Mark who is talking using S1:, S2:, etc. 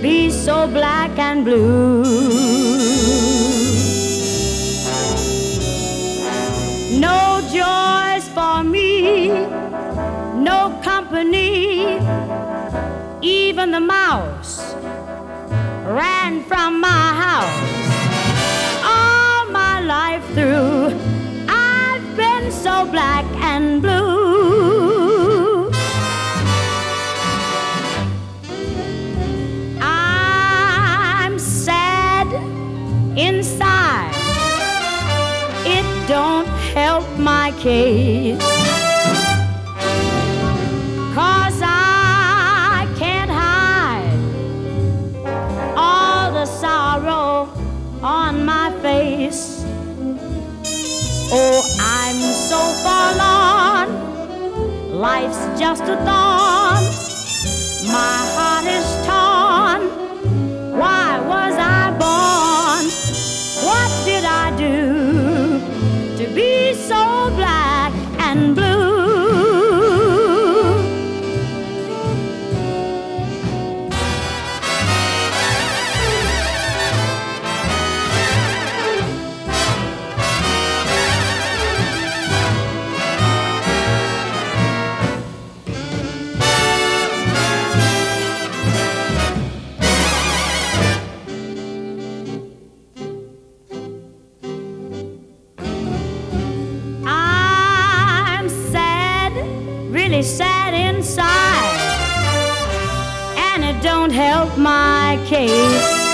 S1: be so black and blue. No joys for me, no company. Even the mouse ran from my house. All my life through, I've been so black and blue. I'm sad inside. It don't help my case, 'cause I can't hide all the sorrow on my face. Oh, I'm so forlorn, life's just a thorn, my heart is torn. Why was I born? What did I do to be so black and blue? Really sad inside, and it don't help my case.